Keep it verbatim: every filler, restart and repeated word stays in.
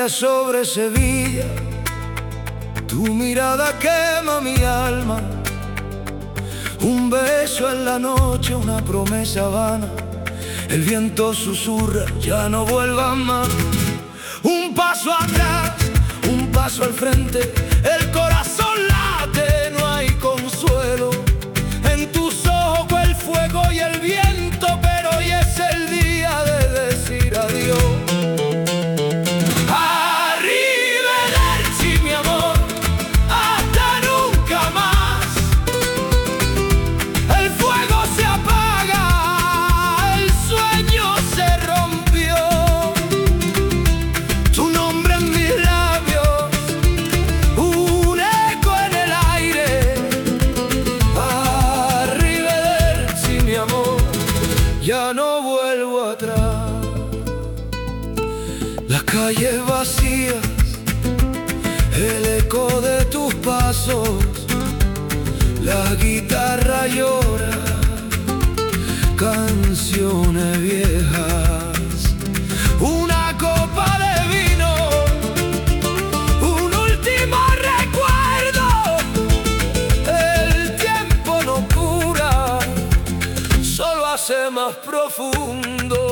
estrellas sobre Sevilla, tu mirada quema mi alma. Un beso en la noche, una promesa vana. El viento susurra, ya no vuelvas más. Un paso atrás, un paso al frente. El corazón late, no hay consuelo. En tus ojos el fuego y el viento, pero hoy es el día de decir adiós. Arrivederci, mi amor, hasta nunca más. El fuego se apaga, el sueño se rompió. Tu nombre en mis labios, un eco en el aire. Arrivederci, mi amor, ya no vuelvo atrás. Las calles vacías, el eco de tus pasos, la guitarra llora, canciones viejas. Una copa de vino, un último recuerdo. El tiempo no cura, solo hace más profundo.